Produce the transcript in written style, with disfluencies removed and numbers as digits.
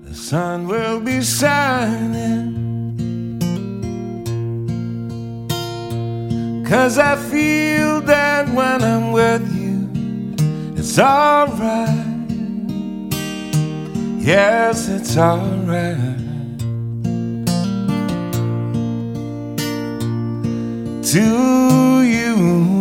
the sun will be shining. 'Cause I feel that when I'm with you, it's alright. Yes, it's alright. To you